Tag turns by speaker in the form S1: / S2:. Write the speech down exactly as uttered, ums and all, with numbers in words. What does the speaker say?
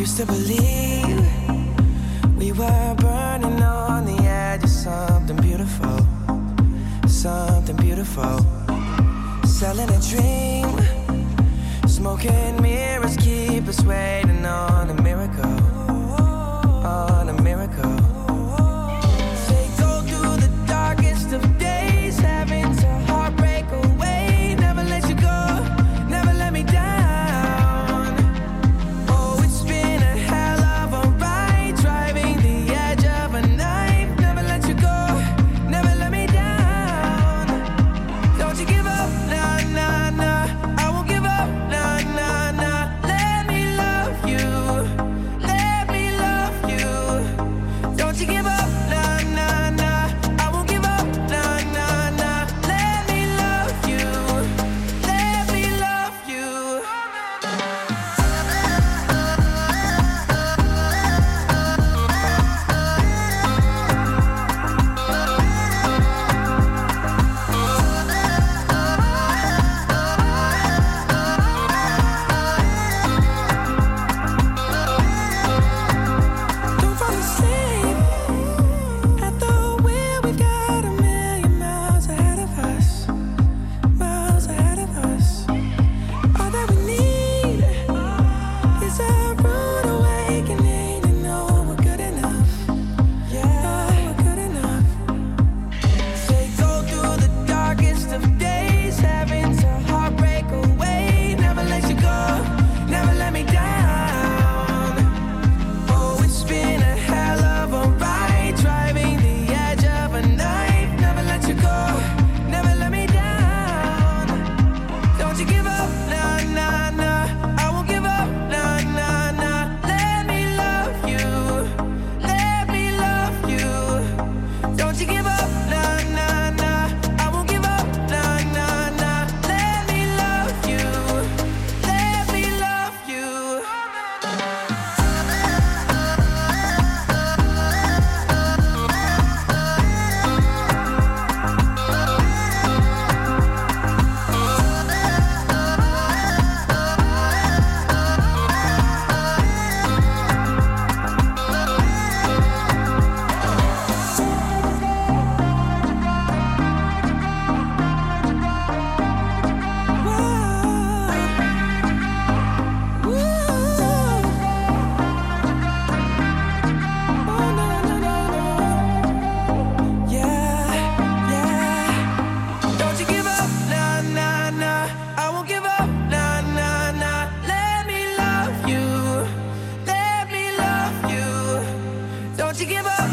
S1: To believe we were burning on the edge of something beautiful, something beautiful. Selling a dream, smoking mirrors keep us waiting on a miracle, on a miracle. They go through the darkest of days, having to heartbreak away. Never let you go, never let me down. Don't you give up.